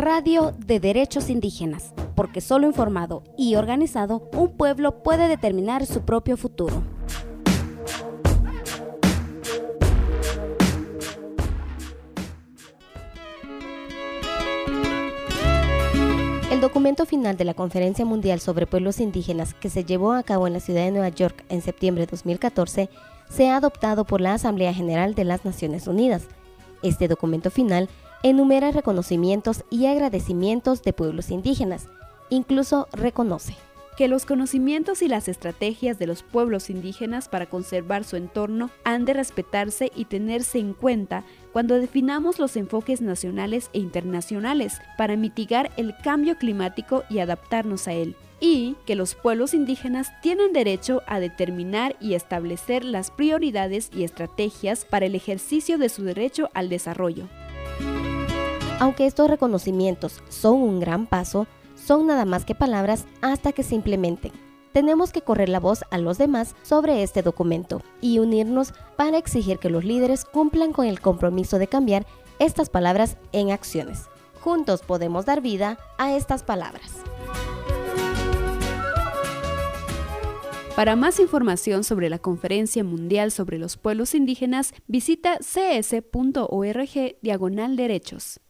Radio de Derechos Indígenas, porque solo informado y organizado, un pueblo puede determinar su propio futuro. El documento final de la Conferencia Mundial sobre Pueblos Indígenas, que se llevó a cabo en la ciudad de Nueva York en septiembre de 2014, se ha adoptado por la Asamblea General de las Naciones Unidas. Este documento final enumera reconocimientos y agradecimientos de pueblos indígenas. Incluso reconoce que los conocimientos y las estrategias de los pueblos indígenas para conservar su entorno han de respetarse y tenerse en cuenta cuando definamos los enfoques nacionales e internacionales para mitigar el cambio climático y adaptarnos a él, y que los pueblos indígenas tienen derecho a determinar y establecer las prioridades y estrategias para el ejercicio de su derecho al desarrollo. Aunque estos reconocimientos son un gran paso, son nada más que palabras hasta que se implementen. Tenemos que correr la voz a los demás sobre este documento y unirnos para exigir que los líderes cumplan con el compromiso de cambiar estas palabras en acciones. Juntos podemos dar vida a estas palabras. Para más información sobre la Conferencia Mundial sobre los Pueblos Indígenas, visita cs.org/derechos.